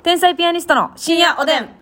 天才ピアニストの深夜おでん。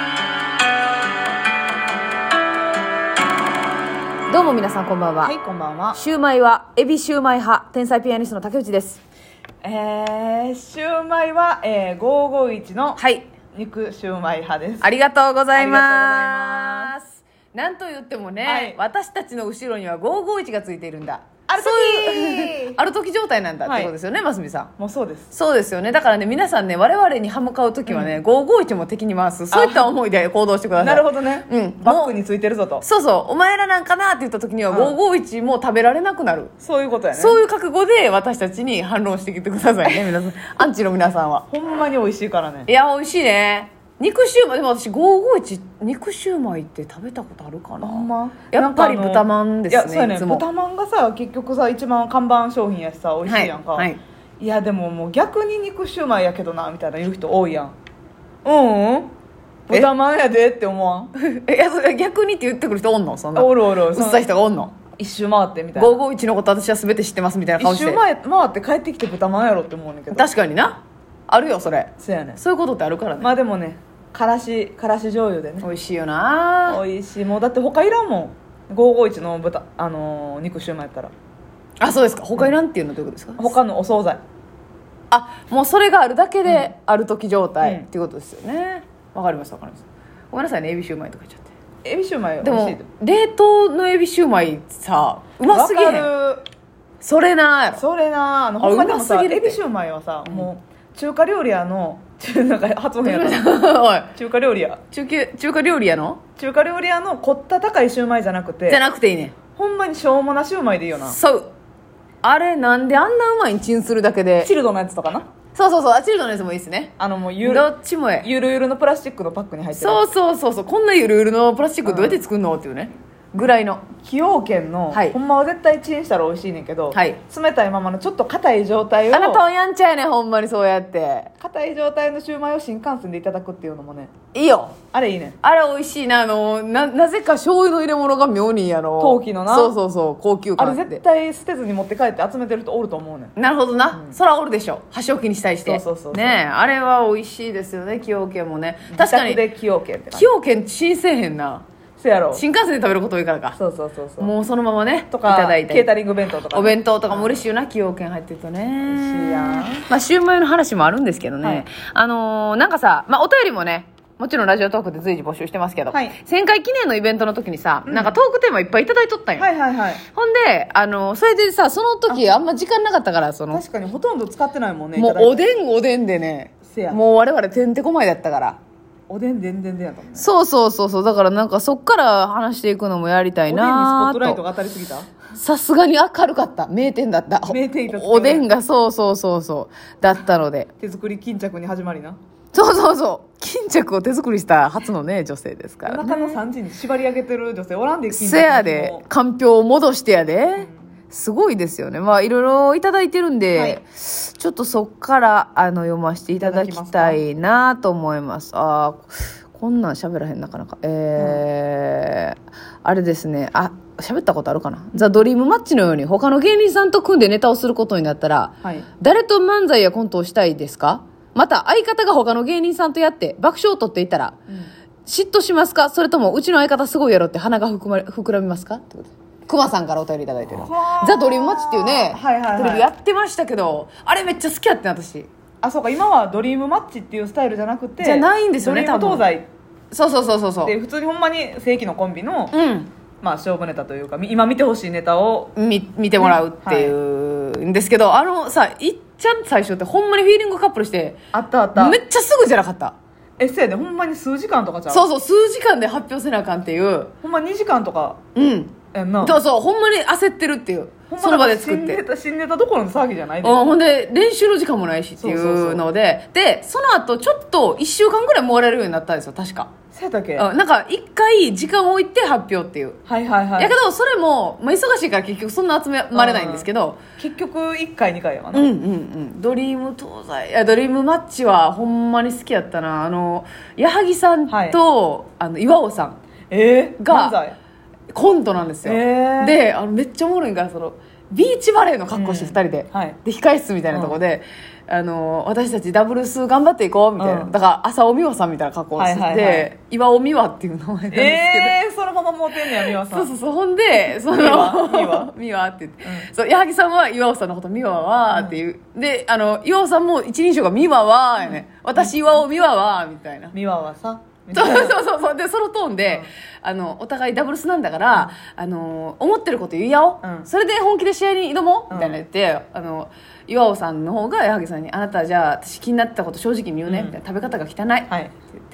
どうも皆さんこんばんは。 はい、こんばんは。 シューマイはエビシューマイ派、天才ピアニストの竹内です。 シューマイは、551のはい、 肉シューマイ派です。 ありがとうございありがとうございま。 ますなんと言ってもね、 はい、 私たちの後ろには551がついているんだ。 ある時そういうある時状態なんだってことですよね、ますみさん。 もうそうです。 そうですよね。だからね、皆さんね、我々に歯向かう時はね、551も敵に回す、そういった思いで行動してください。 なるほどね。バックについてるぞと。 そうそう、お前らなんかなって言った時には551も食べられなくなる、 そういうことやね。 そういう覚悟で私たちに反論してきてくださいね、皆さん。アンチの皆さんは。 ほんまに美味しいからね。 いや、美味しいね。肉シューマイ、でも私551肉シューマイって食べたことあるかな。 ほんまやっぱり豚まんですね。 いや、そうやね。 いつも豚まんがさ、結局さ、一番看板商品やしさ、美味しいやんか。 はいはい、 いや、でももう逆に肉シューマイやけどなみたいな言う人多いやん。うん豚まんやでって思わん。 いや、それ逆にって言ってくる人おんの？そんなおるおる。 うっさい人がおんの？ 一周回ってみたいな。 551のこと私は全て知ってますみたいな顔して。 一周回って帰ってきて豚まんやろって思うねんけど。 確かにな、あるよそれ。 そうやね。 そういうことってあるからね。 まあでもね、からし醤油でね、 美味しいよな。 美味しい。もうだって他いらんもん、551の豚、肉シューマイやったら。 あ、そうですか。他いらんっていうのはどういうことですか？ 他のお惣菜。 あ、もうそれがあるだけである時状態っていうことですよね。わかりますわかります。ごめんなさいね、エビシューマイとか言っちゃって。 エビシューマイでも美味しい冷凍のエビシューマイさ、うますぎへん。 わかる。 それなやろ。 それな、ほんまでもさ、 うますぎるってエビシューマイはさ、もう中華料理屋のなんか発音やなおい、 中華料理屋中華料理屋の凝った高いシューマイじゃなくて、 じゃなくていいね。 ほんまにしょうもなシューマイでいいよな。 そう。あれなんであんなうまいんチンするだけで。 チルドのやつとかな。 そうそうそう、チルドのやつもいいですね。 もうどっちもええ。 ゆるゆるのプラスチックのパックに入ってる。 そう、こんなゆるゆるのプラスチックどうやって作るのっていうねぐらいの。 崎陽軒の、 はいほんまは絶対チンしたら美味しいねんけど、 はい冷たいままのちょっと硬い状態を、 あなたはやんちゃやね、ほんまに。そうやって硬い状態のシューマイを新幹線でいただくっていうのもね、 いいよ。 あれいいね。 あれ美味しいな。なぜか醤油の入れ物が妙に陶器のな。 そう高級あれ感あって。 絶対捨てずに持って帰って集めてる人おると思うねん。 なるほどな、そらおるでしょ、箸置きにしたりして。 そうねえ、あれは美味しいですよね、崎陽軒もね。確かに自宅で崎陽軒って感崎じ。 陽軒新せえへんな。 せやろ。 新幹線で食べること多いからか。 そうもうそのままねとかいただいて、 ケータリング弁当とか、 お弁当とかも嬉しいよな、崎陽軒入ってるとね。 美味しいやん。 まあシューマイの話もあるんですけどね、なんかさ、まあお便りもね、もちろんラジオトークで随時募集してますけど、 はい 1000回記念のイベントの時にさ、なんかトークテーマいっぱいいただいとったんよ、 はいはいはい。 ほんでそれでさ、その時あんま時間なかったから、 確かにほとんど使ってないもんね。 もういただいておでんでね、 せや。 もう我々てんてこまいだったから。 おでんでんでんでんやったもんね。 そうだからなんかそっから話していくのもやりたいおでんにスポなットライトと。 が当たりすぎた。 さすがに明るかった。名店だった。 名店一つおでんがそうだったので。 手作り巾着に始まりな。 そう巾着を手作りした初のね女性ですからね。 夜中の3時に縛り上げてる女性おらんで、巾着せやで、かんぴょうを戻してやで、すごいですよね。まあいろいろいただいてるんで、 はいちょっとそっから読ませていただきたいなと思います。こんなん喋らへん、なかなか。あれですね。喋ったことあるかな。ザ・ドリームマッチのように他の芸人さんと組んでネタをすることになったら、 はい誰と漫才やコントをしたいですか？また相方が他の芸人さんとやって爆笑を取っていたら、嫉妬しますか？それともうちの相方すごいやろって鼻が膨らみますか？ってことで、クマさんからお便りいただいてるザ・ドリームマッチっていうね、テレビやってましたけど、あれめっちゃ好きやってん私。 そうか、今はドリームマッチっていうスタイルじゃなくて、 じゃないんですよね、 ドリーム東そう西で普通にほんまに正規のコンビの、まあ勝負ネタというか今見てほしいネタを見てもらうっていうんですけど、さ、いっちゃん最初ってほんまにフィーリングカップルしてあっためっちゃすぐじゃなかった？ せやで、ほんまに数時間とかちゃう。 そう数時間で発表せなあかんっていう。 ほんま2時間とかやんな。 そうほんまに焦ってるっていう、その場で作って新ネタどころの騒ぎじゃないで。 ほんで練習の時間もないしっていうので、でその後ちょっと1週間ぐらいもらえるようになったんですよ確か。 そうやったっけ。 なんか一回時間を置いて発表っていう。 はいやけどそれも、忙しいから結局そんな集まれないんですけど、 結局1回2回やわな。 ドリーム東西、ドリームマッチはほんまに好きやったな。矢作さんと、岩尾さんが漫才コントなんですよ。でめっちゃおもろいんが、ビーチバレーの格好して2人で、で控室みたいなところで、 私たちダブルス頑張っていこうみたいな、だから浅尾美和さんみたいな格好をしてて、 はいはいはい、 岩尾美和っていう名前なんですけど、 そのまま持ってんねや美和さん。 そうほんでその美和って言って、そう矢作さんは岩尾さんのこと美和はっていう、で岩尾さんも一人称が美和はやね、私岩尾美和はみたいな、 美和はさそうでそのトーンで、お互いダブルスなんだから、思ってること言い合おう、それで本気で試合に挑もう、みたいな言って岩尾さんの方が矢作さんに、あなたじゃあ私気になったこと正直に言うね、みたいな、食べ方が汚いって言って、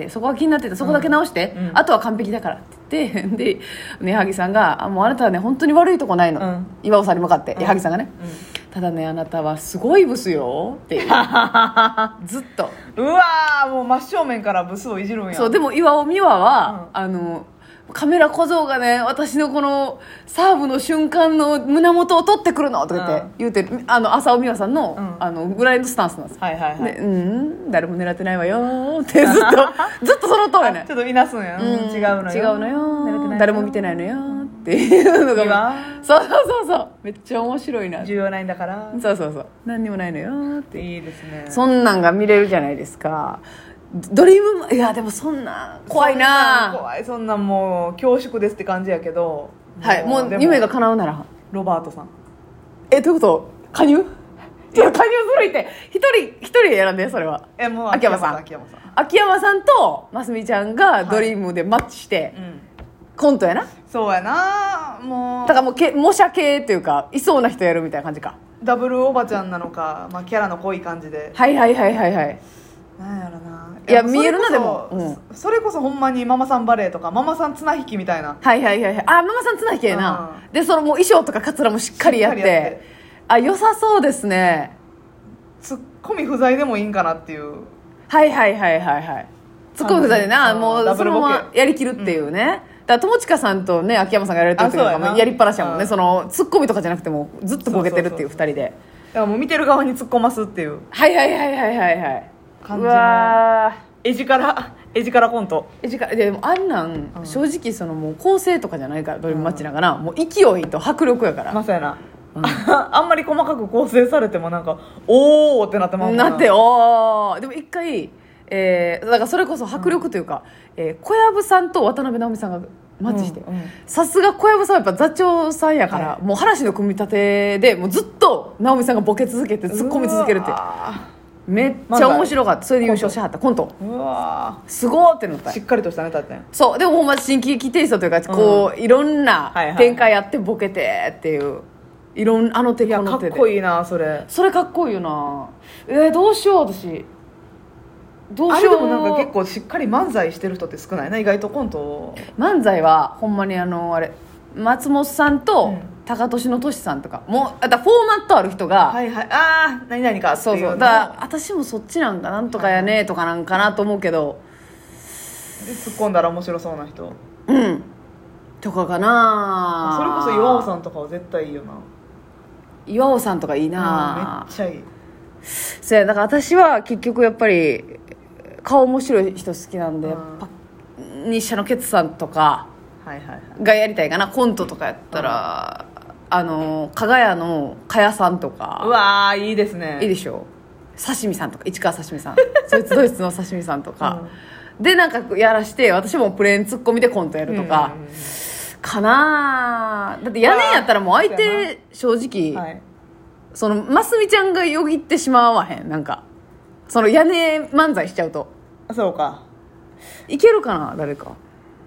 そこが気になってた、そこだけ直して、あとは完璧だからって言ってで、矢作さんがもうあなたはね本当に悪いとこないの、岩尾さんに向かって、矢作さんがね、ただねあなたはすごいブスよっていうずっとうわー、もう真正面からブスをいじるんや。 そうでも岩尾美和は、カメラ小僧がね私のこのサーブの瞬間の胸元を取ってくるのとか言ってる浅尾美和さんの、ぐらいのスタンスなんです、 はいはいはい、 で誰も狙ってないわよってずっとその通りやねちょっといなすんや、違うのよ誰も見てないのよっていうのがそうめっちゃ面白いな、 重要ないんだから、 そう何にもないのよっていいですね、 そんなんが見れるじゃないですか。ドリーム、いやでもそんな怖いな、 そんなんもう恐縮ですって感じやけど、 はい、もう夢が叶うならロバートさん、 どういうこと？加入？いや加入するって一人選んで、それはもう秋山さんとますみちゃんがドリームでマッチして、コントやな。 そうやな、もうだからもう模写系っていうかいそうな人やるみたいな感じか、 ダブルおばちゃんなのか、キャラの濃い感じで、 はいなんやろな、 いや見えるな、でも、 それこそほんまにママさんバレーとかママさん綱引きみたいな、 はいママさん綱引きやな、でそのもう衣装とかカツラもしっかりやって良さそうですね。 ツッコミ不在でもいいんかなっていう、 はいツッコミ不在でな、もうそのままやりきるっていうね、だから友近さんとね秋山さんがやられてる時とかもやりっぱなしやもんね、そのツッコミとかじゃなくてもずっとボケてるっていう2人で、 だからもう見てる側に突っ込ますっていうはい感じの絵力コント。 でもあんなん、正直そのもう構成とかじゃないから、ドリームマッチだから、もう勢いと迫力やから、 そうやな、あんまり細かく構成されてもなんかおーってなってまうもんな。 なっておーでも一回、だからそれこそ迫力というか、小籔さんと渡辺直美さんがマッチして、さすが小籔さんはやっぱ座長さんやから、もう話の組み立てでもうずっと直美さんがボケ続けて突っ込み続けるっていう、めっちゃ面白かった。それで優勝しはったコント、 うわすごーってなった。 しっかりとしたネタやったんや。 そうでもほんま新喜劇テイストというか、こういろんな展開やってボケてっていう、いろんな手この手でかっこいいな、それかっこいいよな。どうしよう私どうしよう。 あれでもなんか結構しっかり漫才してる人って少ないな、意外とコント。 漫才はほんまにあれ松本さんと高俊のとしさんとか、もうフォーマットある人が、 何々かっていうのを、 だから私もそっちなんかなんとかやねとかなんかなと思うけど、 で突っ込んだら面白そうな人とかかな。 それこそ岩尾さんとかは絶対いいよな。 岩尾さんとかいいな、 めっちゃいい。 そうや、だから私は結局やっぱり顔面白い人好きなんで、やっぱ日射のケツさんとかがやりたいかな。コントとかやったら、加賀屋の加谷さんとか、 うわーいいですね。 いいでしょ。刺身さんとか、市川刺身さんそいつドイツの刺身さんとか、でなんかやらして私もプレーンツッコミでコントやるとか、かな。だって屋根やったらもう相手正直、そのますみちゃんがよぎってしまわへん、なんかその屋根漫才しちゃうと。 そうか、 いけるかな誰か。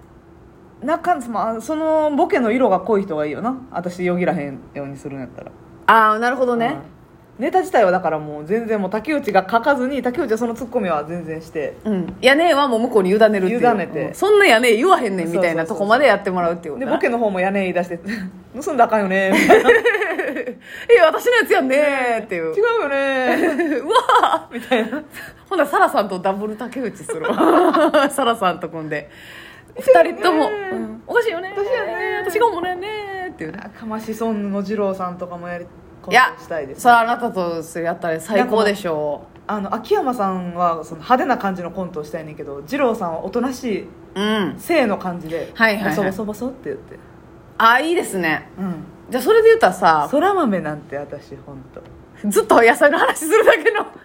そのボケの色が濃い人がいいよな、私よぎらへんようにするんやったら。 ああなるほどね、 ネタ自体はだからもう全然もう竹内が書かずに、竹内はそのツッコミは全然して、 屋根はもう向こうに委ねるっていう、 委ねて、 そんな屋根言わへんねんみたいなとこまでやってもらうっていうことで、ボケの方も屋根言い出して盗んだらあかんよねみたいな私のやつやんねっていう、 違うよねうわみたいな。 ほんならサラさんとダブル竹内するサラさんと組んで2人とも、おかしいよね私が思うねっていう、 かましソンの二郎さんとかもやりしたいです、 それあなたとやったら最高でしょう。 秋山さんはその派手な感じのコントをしたいねんけど、二郎さんはおとなしい性の感じで、ボソボソボソって言って、 いいですね、じゃあそれで言ったらさ、 そら豆なんて私本当ずっと野菜の話するだけの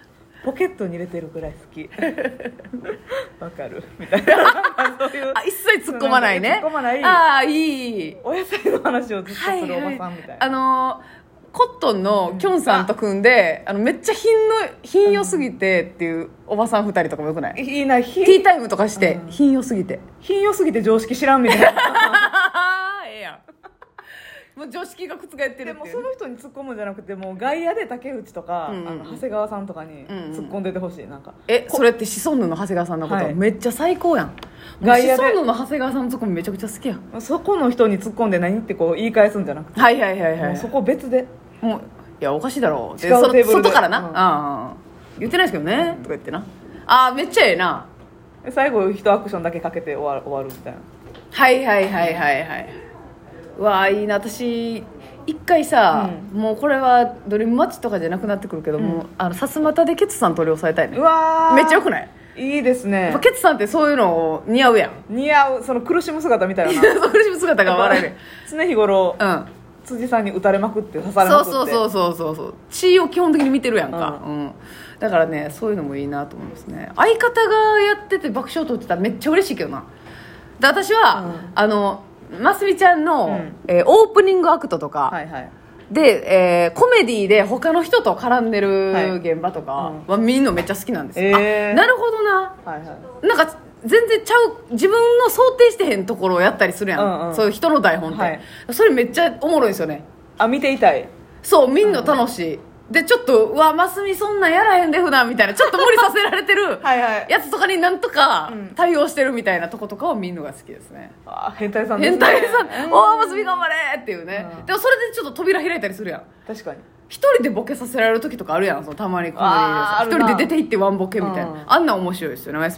ポケットに入れてるくらい好きわかるみたいなそういう一切突っ込まないね。 突っ込まない。 ああ、いい。 お野菜の話をずっとするおばさんみたいな、 はい、コットンのきょんさんと組んで、めっちゃ品良すぎてっていうおばさん2人とかもよくない？ いいな。 ティータイムとかして、品良すぎて常識知らんみたいなええやん。もう常識が覆ってるっていう。 でもその人に突っ込むんじゃなくて、もう外野で竹内とか、長谷川さんとかに突っ込んでてほしい。なんかそれってシソンヌの長谷川さんのこと、はい、めっちゃ最高やん。 外野でシソンヌの長谷川さんのツッコミめちゃくちゃ好きやん。 そこの人に突っ込んで何ってこう言い返すんじゃなくて、 はいはいはいはい、 もうそこ別で、 もういやおかしいだろうって外からな、言ってないですけどね、とか言ってな。めっちゃええな。 最後一アクションだけかけて終わるみたいな。 はいはいはいはいはい。うわいいな。私一回さ、もうこれはドリームマッチとかじゃなくなってくるけども、さすまたでケツさん取り押さえたいね。 うわめっちゃよくない？ いいですね。 ケツさんってそういうの似合うやん。 似合う。その苦しむ姿みたいな苦しむ姿が笑える。 常日頃、辻さんに打たれまくって刺されまくって、 そう血を基本的に見てるやんか、だからねそういうのもいいなと思いますね。相方がやってて爆笑取ってたらめっちゃ嬉しいけどな。で私は、ますみちゃんの、オープニングアクトとか、で、コメディで他の人と絡んでる現場とかは見るのめっちゃ好きなんですよ。なるほどな、なんか全然ちゃう自分の想定してへんところをやったりするやん、そういう人の台本って、それめっちゃおもろいですよね。 見ていたい。 そう見んの楽しい。でちょっとうわますみそんなんやらへんで普段みたいなちょっと無理させられてるやつとかになんとか対応してるみたいなとことかを見るのが好きですね。 変態さんですね。 変態さん、おーますみ頑張れっていうね、でもそれでちょっと扉開いたりするやん。 確かに一人でボケさせられる時とかあるやん。そのたまにコメディでさ一人で出て行ってワンボケみたいな、あんなん面白いですよね。